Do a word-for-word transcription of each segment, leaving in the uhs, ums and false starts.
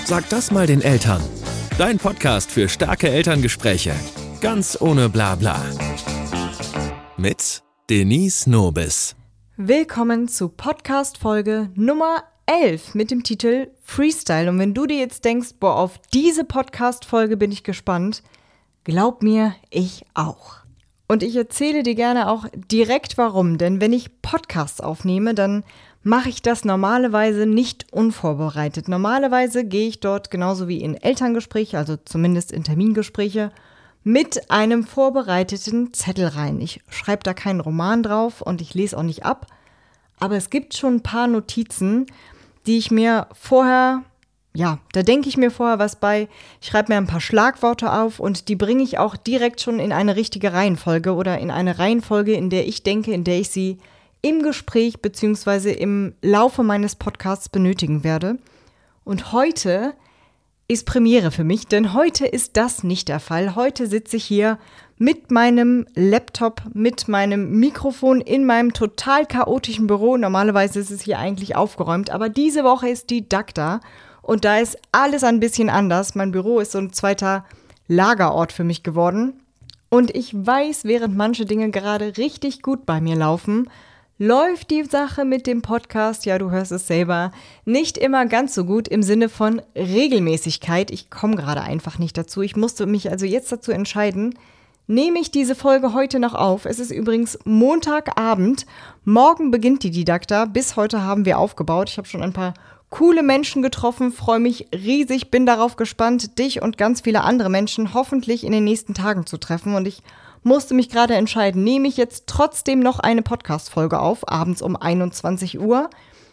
Sag das mal den Eltern. Dein Podcast für starke Elterngespräche. Ganz ohne Blabla. Mit Denise Nobis. Willkommen zu Podcast-Folge Nummer elf mit dem Titel Freestyle. Und wenn du dir jetzt denkst, boah, auf diese Podcast-Folge bin ich gespannt, glaub mir, ich auch. Und ich erzähle dir gerne auch direkt warum, denn wenn ich Podcasts aufnehme, dann mache ich das normalerweise nicht unvorbereitet. Normalerweise gehe ich dort genauso wie in Elterngespräche, also zumindest in Termingespräche, mit einem vorbereiteten Zettel rein. Ich schreibe da keinen Roman drauf und ich lese auch nicht ab, aber es gibt schon ein paar Notizen, die ich mir vorher, ja, da denke ich mir vorher was bei, ich schreibe mir ein paar Schlagworte auf und die bringe ich auch direkt schon in eine richtige Reihenfolge oder in eine Reihenfolge, in der ich denke, in der ich sie im Gespräch bzw. im Laufe meines Podcasts benötigen werde. Und heute ist Premiere für mich, denn heute ist das nicht der Fall. Heute sitze ich hier mit meinem Laptop, mit meinem Mikrofon in meinem total chaotischen Büro. Normalerweise ist es hier eigentlich aufgeräumt, aber diese Woche ist die D A C da und da ist alles ein bisschen anders. Mein Büro ist so ein zweiter Lagerort für mich geworden. Und ich weiß, während manche Dinge gerade richtig gut bei mir laufen, läuft die Sache mit dem Podcast, ja, du hörst es selber, nicht immer ganz so gut im Sinne von Regelmäßigkeit. Ich komme gerade einfach nicht dazu. Ich musste mich also jetzt dazu entscheiden, nehme ich diese Folge heute noch auf. Es ist übrigens Montagabend. Morgen beginnt die Didakta. Bis heute haben wir aufgebaut. Ich habe schon ein paar coole Menschen getroffen, freue mich riesig, bin darauf gespannt, dich und ganz viele andere Menschen hoffentlich in den nächsten Tagen zu treffen. Und ich musste mich gerade entscheiden, nehme ich jetzt trotzdem noch eine Podcast-Folge auf, abends um einundzwanzig Uhr,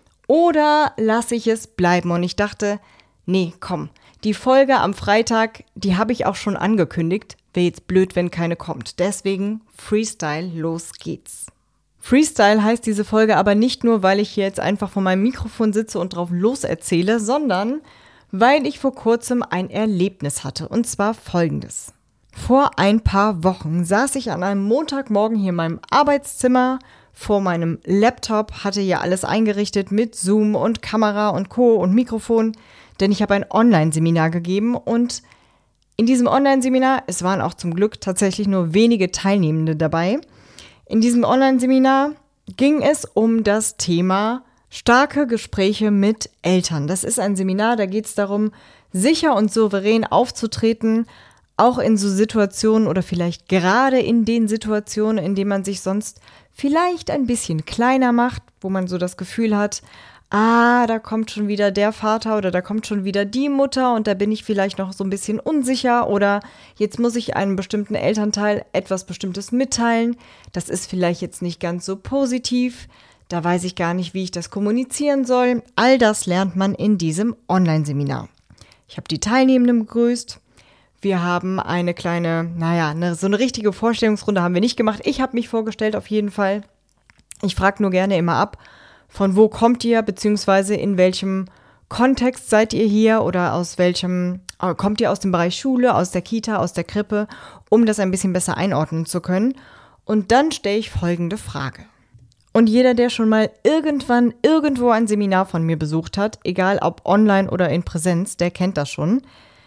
oder lasse ich es bleiben? Und ich dachte, nee, komm, die Folge am Freitag, die habe ich auch schon angekündigt. Wäre jetzt blöd, wenn keine kommt. Deswegen Freestyle, los geht's. Freestyle heißt diese Folge aber nicht nur, weil ich hier jetzt einfach vor meinem Mikrofon sitze und drauf loserzähle, sondern weil ich vor kurzem ein Erlebnis hatte. Und zwar folgendes. Vor ein paar Wochen saß ich an einem Montagmorgen hier in meinem Arbeitszimmer vor meinem Laptop, hatte hier alles eingerichtet mit Zoom und Kamera und Co. und Mikrofon, denn ich habe ein Online-Seminar gegeben und in diesem Online-Seminar, es waren auch zum Glück tatsächlich nur wenige Teilnehmende dabei, in diesem Online-Seminar ging es um das Thema starke Gespräche mit Eltern. Das ist ein Seminar, da geht es darum, sicher und souverän aufzutreten, auch in so Situationen oder vielleicht gerade in den Situationen, in denen man sich sonst vielleicht ein bisschen kleiner macht, wo man so das Gefühl hat, ah, da kommt schon wieder der Vater oder da kommt schon wieder die Mutter und da bin ich vielleicht noch so ein bisschen unsicher oder jetzt muss ich einem bestimmten Elternteil etwas Bestimmtes mitteilen. Das ist vielleicht jetzt nicht ganz so positiv, da weiß ich gar nicht, wie ich das kommunizieren soll. All das lernt man in diesem Online-Seminar. Ich habe die Teilnehmenden begrüßt. Wir haben eine kleine, naja, eine, so eine richtige Vorstellungsrunde haben wir nicht gemacht. Ich habe mich vorgestellt auf jeden Fall. Ich frage nur gerne immer ab, von wo kommt ihr, beziehungsweise in welchem Kontext seid ihr hier oder aus welchem, kommt ihr aus dem Bereich Schule, aus der Kita, aus der Krippe, um das ein bisschen besser einordnen zu können. Und dann stelle ich folgende Frage. Und jeder, der schon mal irgendwann irgendwo ein Seminar von mir besucht hat, egal ob online oder in Präsenz, der kennt das schon.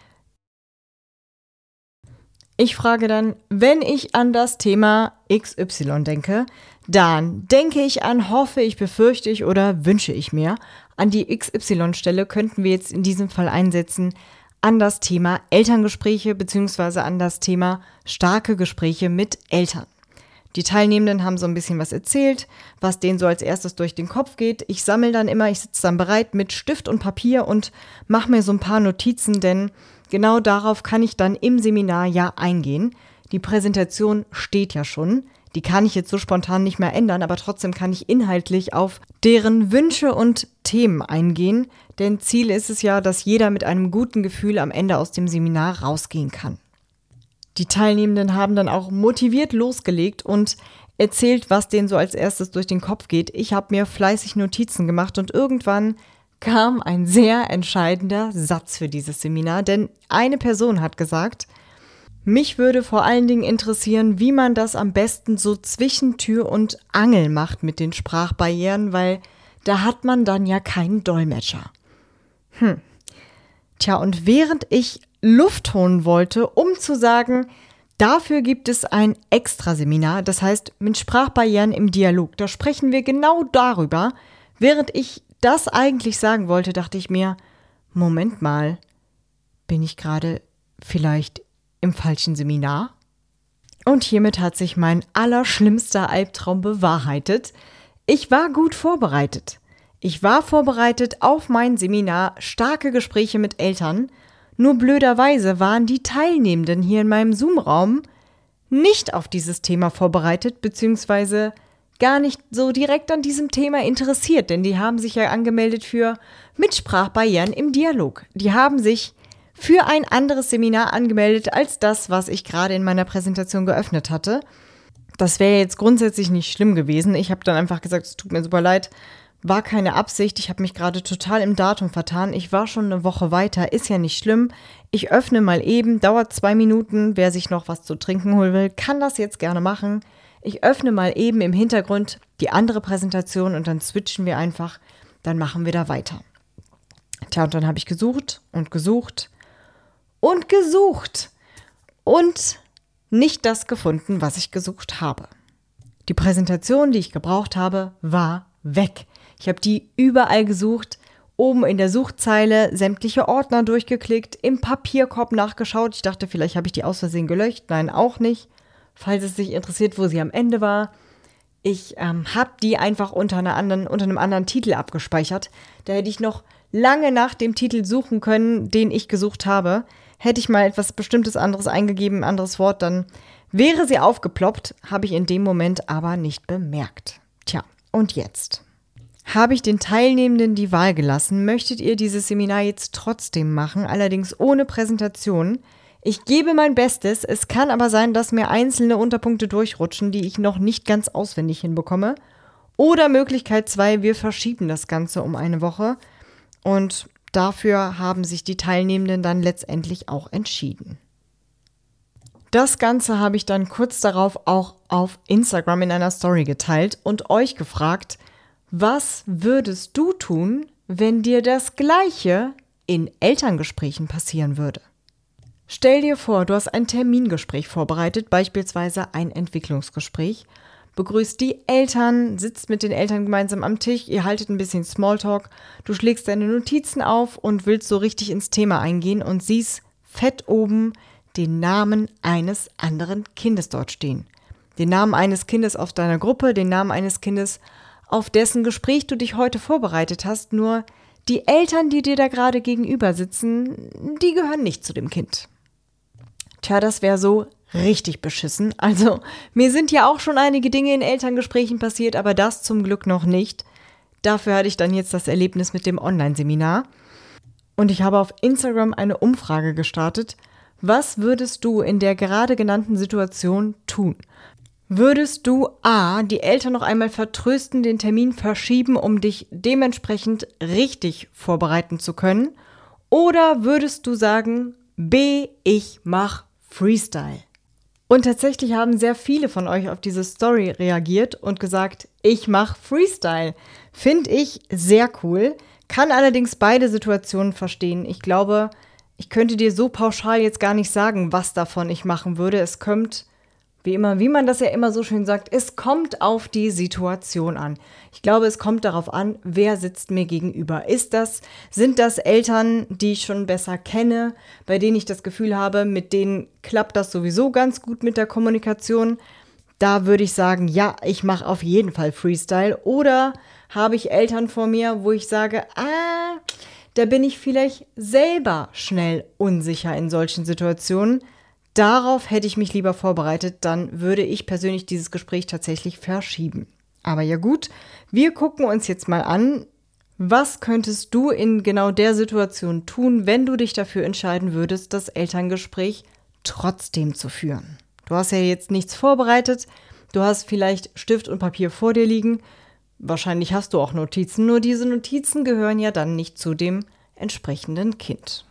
Ich frage dann, wenn ich an das Thema X Y denke, dann denke ich an, hoffe ich, befürchte ich oder wünsche ich mir. An die X Y-Stelle könnten wir jetzt in diesem Fall einsetzen an das Thema Elterngespräche bzw. an das Thema starke Gespräche mit Eltern. Die Teilnehmenden haben so ein bisschen was erzählt, was denen so als erstes durch den Kopf geht. Ich sammle dann immer, ich sitze dann bereit mit Stift und Papier und mache mir so ein paar Notizen, denn genau darauf kann ich dann im Seminar ja eingehen. Die Präsentation steht ja schon. Die kann ich jetzt so spontan nicht mehr ändern, aber trotzdem kann ich inhaltlich auf deren Wünsche und Themen eingehen. Denn Ziel ist es ja, dass jeder mit einem guten Gefühl am Ende aus dem Seminar rausgehen kann. Die Teilnehmenden haben dann auch motiviert losgelegt und erzählt, was denen so als erstes durch den Kopf geht. Ich habe mir fleißig Notizen gemacht und irgendwann kam ein sehr entscheidender Satz für dieses Seminar, denn eine Person hat gesagt, mich würde vor allen Dingen interessieren, wie man das am besten so zwischen Tür und Angel macht mit den Sprachbarrieren, weil da hat man dann ja keinen Dolmetscher. Hm. Tja, und während ich Luft holen wollte, um zu sagen, dafür gibt es ein Extraseminar, das heißt mit Sprachbarrieren im Dialog. Da sprechen wir genau darüber. Während ich das eigentlich sagen wollte, dachte ich mir, Moment mal, bin ich gerade vielleicht im falschen Seminar? Und hiermit hat sich mein allerschlimmster Albtraum bewahrheitet. Ich war gut vorbereitet. Ich war vorbereitet auf mein Seminar, starke Gespräche mit Eltern. Nur blöderweise waren die Teilnehmenden hier in meinem Zoom-Raum nicht auf dieses Thema vorbereitet, beziehungsweise gar nicht so direkt an diesem Thema interessiert, denn die haben sich ja angemeldet für mit Sprachbarrieren im Dialog. Die haben sich für ein anderes Seminar angemeldet als das, was ich gerade in meiner Präsentation geöffnet hatte. Das wäre jetzt grundsätzlich nicht schlimm gewesen. Ich habe dann einfach gesagt, es tut mir super leid, war keine Absicht. Ich habe mich gerade total im Datum vertan. Ich war schon eine Woche weiter, ist ja nicht schlimm. Ich öffne mal eben, dauert zwei Minuten. Wer sich noch was zu trinken holen will, kann das jetzt gerne machen. Ich öffne mal eben im Hintergrund die andere Präsentation und dann switchen wir einfach. Dann machen wir da weiter. Tja, und dann habe ich gesucht und gesucht. Und gesucht und nicht das gefunden, was ich gesucht habe. Die Präsentation, die ich gebraucht habe, war weg. Ich habe die überall gesucht, oben in der Suchzeile sämtliche Ordner durchgeklickt, im Papierkorb nachgeschaut. Ich dachte, vielleicht habe ich die aus Versehen gelöscht. Nein, auch nicht. Falls es dich interessiert, wo sie am Ende war. Ich ähm, habe die einfach unter, einer anderen, unter einem anderen Titel abgespeichert. Da hätte ich noch lange nach dem Titel suchen können, den ich gesucht habe. Hätte ich mal etwas bestimmtes anderes eingegeben, ein anderes Wort, dann wäre sie aufgeploppt, habe ich in dem Moment aber nicht bemerkt. Tja, und jetzt? Habe ich den Teilnehmenden die Wahl gelassen? Möchtet ihr dieses Seminar jetzt trotzdem machen, allerdings ohne Präsentation? Ich gebe mein Bestes, es kann aber sein, dass mir einzelne Unterpunkte durchrutschen, die ich noch nicht ganz auswendig hinbekomme. Oder Möglichkeit zwei, wir verschieben das Ganze um eine Woche und dafür haben sich die Teilnehmenden dann letztendlich auch entschieden. Das Ganze habe ich dann kurz darauf auch auf Instagram in einer Story geteilt und euch gefragt, was würdest du tun, wenn dir das Gleiche in Elterngesprächen passieren würde? Stell dir vor, du hast ein Termingespräch vorbereitet, beispielsweise ein Entwicklungsgespräch, begrüßt die Eltern, sitzt mit den Eltern gemeinsam am Tisch, ihr haltet ein bisschen Smalltalk, du schlägst deine Notizen auf und willst so richtig ins Thema eingehen und siehst fett oben den Namen eines anderen Kindes dort stehen. Den Namen eines Kindes aus deiner Gruppe, den Namen eines Kindes, auf dessen Gespräch du dich heute vorbereitet hast, nur die Eltern, die dir da gerade gegenüber sitzen, die gehören nicht zu dem Kind. Tja, das wäre so richtig beschissen. Also, mir sind ja auch schon einige Dinge in Elterngesprächen passiert, aber das zum Glück noch nicht. Dafür hatte ich dann jetzt das Erlebnis mit dem Online-Seminar. Und ich habe auf Instagram eine Umfrage gestartet. Was würdest du in der gerade genannten Situation tun? Würdest du A, die Eltern noch einmal vertrösten, den Termin verschieben, um dich dementsprechend richtig vorbereiten zu können? Oder würdest du sagen, B, ich mach Freestyle? Und tatsächlich haben sehr viele von euch auf diese Story reagiert und gesagt, ich mache Freestyle. Finde ich sehr cool, kann allerdings beide Situationen verstehen. Ich glaube, ich könnte dir so pauschal jetzt gar nicht sagen, was davon ich machen würde. Es kommt, wie immer, wie man das ja immer so schön sagt, es kommt auf die Situation an. Ich glaube, es kommt darauf an, wer sitzt mir gegenüber. Ist das, sind das Eltern, die ich schon besser kenne, bei denen ich das Gefühl habe, mit denen klappt das sowieso ganz gut mit der Kommunikation? Da würde ich sagen, ja, ich mache auf jeden Fall Freestyle. Oder habe ich Eltern vor mir, wo ich sage, ah, da bin ich vielleicht selber schnell unsicher in solchen Situationen. Darauf hätte ich mich lieber vorbereitet, dann würde ich persönlich dieses Gespräch tatsächlich verschieben. Aber ja gut, wir gucken uns jetzt mal an, was könntest du in genau der Situation tun, wenn du dich dafür entscheiden würdest, das Elterngespräch trotzdem zu führen. Du hast ja jetzt nichts vorbereitet, du hast vielleicht Stift und Papier vor dir liegen, wahrscheinlich hast du auch Notizen, nur diese Notizen gehören ja dann nicht zu dem entsprechenden Kind.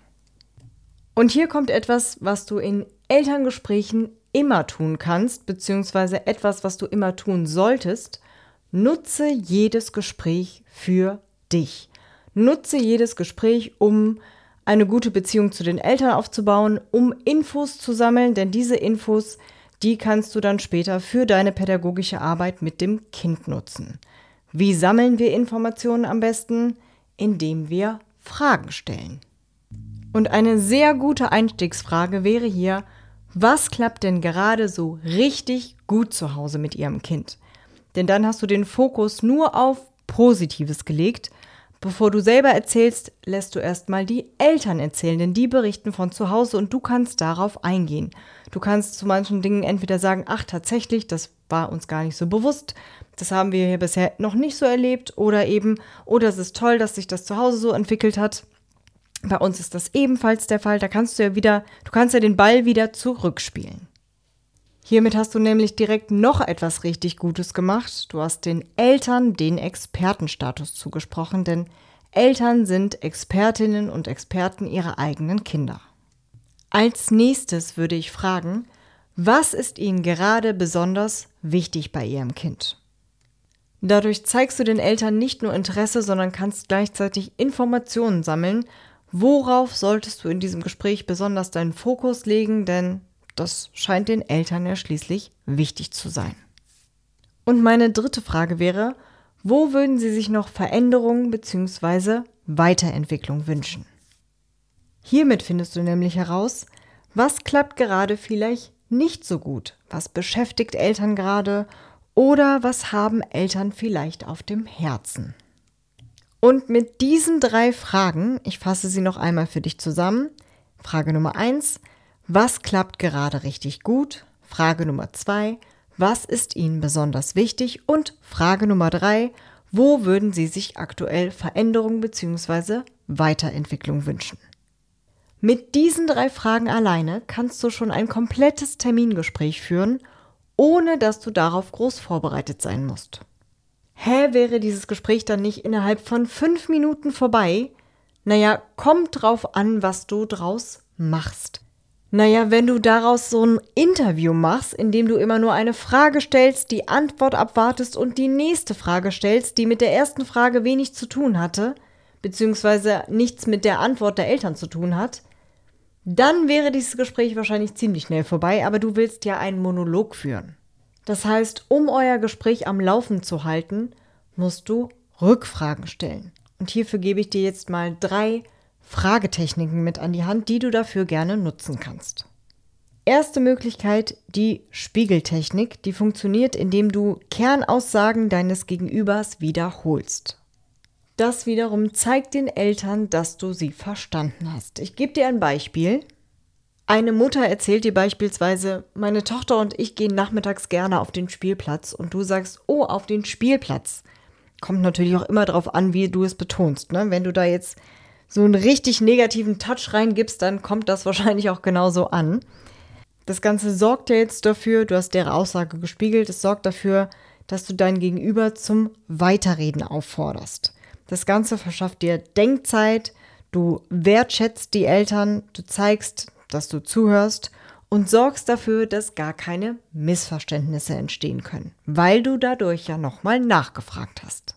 Und hier kommt etwas, was du in Elterngesprächen immer tun kannst, beziehungsweise etwas, was du immer tun solltest. Nutze jedes Gespräch für dich. Nutze jedes Gespräch, um eine gute Beziehung zu den Eltern aufzubauen, um Infos zu sammeln, denn diese Infos, die kannst du dann später für deine pädagogische Arbeit mit dem Kind nutzen. Wie sammeln wir Informationen am besten? Indem wir Fragen stellen. Und eine sehr gute Einstiegsfrage wäre hier: Was klappt denn gerade so richtig gut zu Hause mit Ihrem Kind? Denn dann hast du den Fokus nur auf Positives gelegt. Bevor du selber erzählst, lässt du erstmal die Eltern erzählen, denn die berichten von zu Hause und du kannst darauf eingehen. Du kannst zu manchen Dingen entweder sagen, ach tatsächlich, das war uns gar nicht so bewusst, das haben wir hier bisher noch nicht so erlebt, oder eben, oh, das ist toll, dass sich das zu Hause so entwickelt hat. Bei uns ist das ebenfalls der Fall, da kannst du ja wieder, du kannst ja den Ball wieder zurückspielen. Hiermit hast du nämlich direkt noch etwas richtig Gutes gemacht. Du hast den Eltern den Expertenstatus zugesprochen, denn Eltern sind Expertinnen und Experten ihrer eigenen Kinder. Als nächstes würde ich fragen, was ist Ihnen gerade besonders wichtig bei Ihrem Kind? Dadurch zeigst du den Eltern nicht nur Interesse, sondern kannst gleichzeitig Informationen sammeln. Worauf solltest du in diesem Gespräch besonders deinen Fokus legen, denn das scheint den Eltern ja schließlich wichtig zu sein. Und meine dritte Frage wäre, wo würden Sie sich noch Veränderungen bzw. Weiterentwicklung wünschen? Hiermit findest du nämlich heraus, was klappt gerade vielleicht nicht so gut, was beschäftigt Eltern gerade oder was haben Eltern vielleicht auf dem Herzen. Und mit diesen drei Fragen, ich fasse sie noch einmal für dich zusammen. Frage Nummer eins, was klappt gerade richtig gut? Frage Nummer zwei, was ist Ihnen besonders wichtig? Und Frage Nummer drei, wo würden Sie sich aktuell Veränderung bzw. Weiterentwicklung wünschen? Mit diesen drei Fragen alleine kannst du schon ein komplettes Termingespräch führen, ohne dass du darauf groß vorbereitet sein musst. Hä, wäre dieses Gespräch dann nicht innerhalb von fünf Minuten vorbei? Naja, kommt drauf an, was du draus machst. Naja, wenn du daraus so ein Interview machst, in dem du immer nur eine Frage stellst, die Antwort abwartest und die nächste Frage stellst, die mit der ersten Frage wenig zu tun hatte, beziehungsweise nichts mit der Antwort der Eltern zu tun hat, dann wäre dieses Gespräch wahrscheinlich ziemlich schnell vorbei, aber du willst ja einen Monolog führen. Das heißt, um euer Gespräch am Laufen zu halten, musst du Rückfragen stellen. Und hierfür gebe ich dir jetzt mal drei Fragetechniken mit an die Hand, die du dafür gerne nutzen kannst. Erste Möglichkeit, die Spiegeltechnik, die funktioniert, indem du Kernaussagen deines Gegenübers wiederholst. Das wiederum zeigt den Eltern, dass du sie verstanden hast. Ich gebe dir ein Beispiel. Eine Mutter erzählt dir beispielsweise, meine Tochter und ich gehen nachmittags gerne auf den Spielplatz, und du sagst, oh, auf den Spielplatz. Kommt natürlich auch immer darauf an, wie du es betonst, ne? Wenn du da jetzt so einen richtig negativen Touch reingibst, dann kommt das wahrscheinlich auch genauso an. Das Ganze sorgt ja jetzt dafür, du hast deren Aussage gespiegelt, es sorgt dafür, dass du dein Gegenüber zum Weiterreden aufforderst. Das Ganze verschafft dir Denkzeit, du wertschätzt die Eltern, du zeigst, dass du zuhörst und sorgst dafür, dass gar keine Missverständnisse entstehen können, weil du dadurch ja nochmal nachgefragt hast.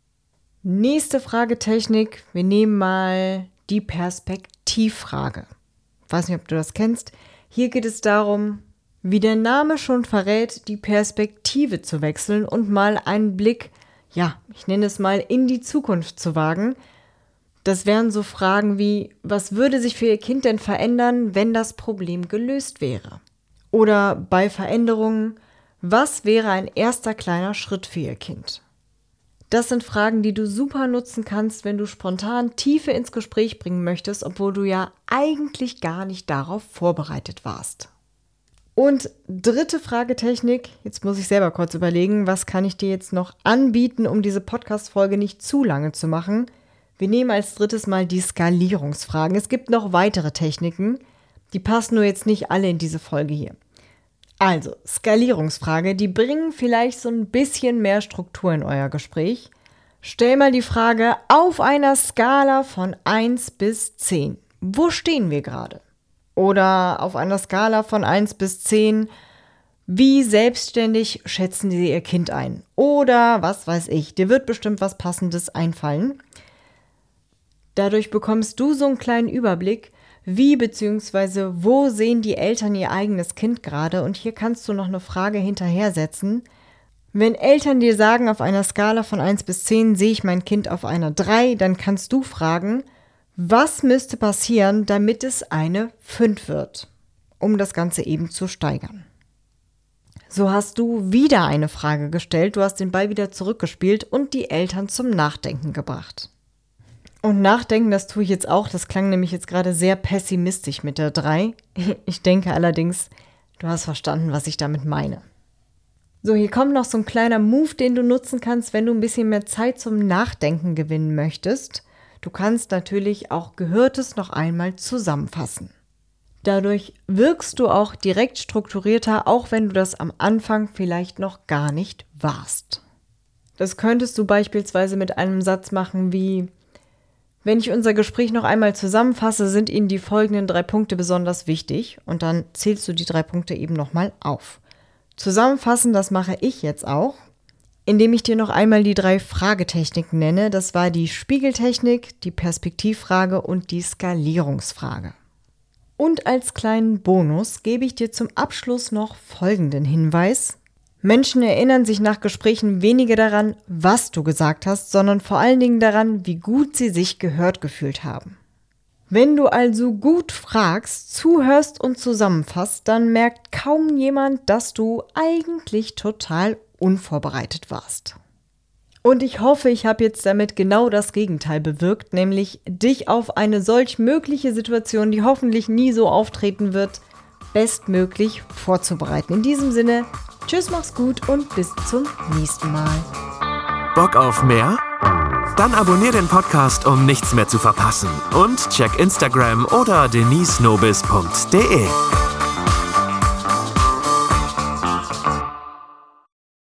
Nächste Fragetechnik, wir nehmen mal die Perspektivfrage. Ich weiß nicht, ob du das kennst. Hier geht es darum, wie der Name schon verrät, die Perspektive zu wechseln und mal einen Blick, ja, ich nenne es mal, in die Zukunft zu wagen. Das wären so Fragen wie, was würde sich für Ihr Kind denn verändern, wenn das Problem gelöst wäre? Oder bei Veränderungen, was wäre ein erster kleiner Schritt für Ihr Kind? Das sind Fragen, die du super nutzen kannst, wenn du spontan Tiefe ins Gespräch bringen möchtest, obwohl du ja eigentlich gar nicht darauf vorbereitet warst. Und dritte Fragetechnik, jetzt muss ich selber kurz überlegen, was kann ich dir jetzt noch anbieten, um diese Podcast-Folge nicht zu lange zu machen. Wir nehmen als drittes mal die Skalierungsfragen. Es gibt noch weitere Techniken, die passen nur jetzt nicht alle in diese Folge hier. Also, Skalierungsfrage, die bringen vielleicht so ein bisschen mehr Struktur in euer Gespräch. Stell mal die Frage, auf einer Skala von eins bis zehn, wo stehen wir gerade? Oder auf einer Skala von eins bis zehn, wie selbstständig schätzen Sie Ihr Kind ein? Oder was weiß ich, dir wird bestimmt was Passendes einfallen. Dadurch bekommst du so einen kleinen Überblick, wie bzw. wo sehen die Eltern ihr eigenes Kind gerade. Und hier kannst du noch eine Frage hinterher setzen. Wenn Eltern dir sagen, auf einer Skala von eins bis zehn sehe ich mein Kind auf einer drei, dann kannst du fragen, was müsste passieren, damit es eine fünf wird, um das Ganze eben zu steigern. So hast du wieder eine Frage gestellt, du hast den Ball wieder zurückgespielt und die Eltern zum Nachdenken gebracht. Und nachdenken, das tue ich jetzt auch, das klang nämlich jetzt gerade sehr pessimistisch mit der drei. Ich denke allerdings, du hast verstanden, was ich damit meine. So, hier kommt noch so ein kleiner Move, den du nutzen kannst, wenn du ein bisschen mehr Zeit zum Nachdenken gewinnen möchtest. Du kannst natürlich auch Gehörtes noch einmal zusammenfassen. Dadurch wirkst du auch direkt strukturierter, auch wenn du das am Anfang vielleicht noch gar nicht warst. Das könntest du beispielsweise mit einem Satz machen wie: Wenn ich unser Gespräch noch einmal zusammenfasse, sind Ihnen die folgenden drei Punkte besonders wichtig. Und dann zählst du die drei Punkte eben nochmal auf. Zusammenfassen, das mache ich jetzt auch, indem ich dir noch einmal die drei Fragetechniken nenne. Das war die Spiegeltechnik, die Perspektivfrage und die Skalierungsfrage. Und als kleinen Bonus gebe ich dir zum Abschluss noch folgenden Hinweis. Menschen erinnern sich nach Gesprächen weniger daran, was du gesagt hast, sondern vor allen Dingen daran, wie gut sie sich gehört gefühlt haben. Wenn du also gut fragst, zuhörst und zusammenfasst, dann merkt kaum jemand, dass du eigentlich total unvorbereitet warst. Und ich hoffe, ich habe jetzt damit genau das Gegenteil bewirkt, nämlich dich auf eine solch mögliche Situation, die hoffentlich nie so auftreten wird, bestmöglich vorzubereiten. In diesem Sinne, tschüss, mach's gut und bis zum nächsten Mal. Bock auf mehr? Dann abonnier den Podcast, um nichts mehr zu verpassen. Und check Instagram oder denise nobis punkt de.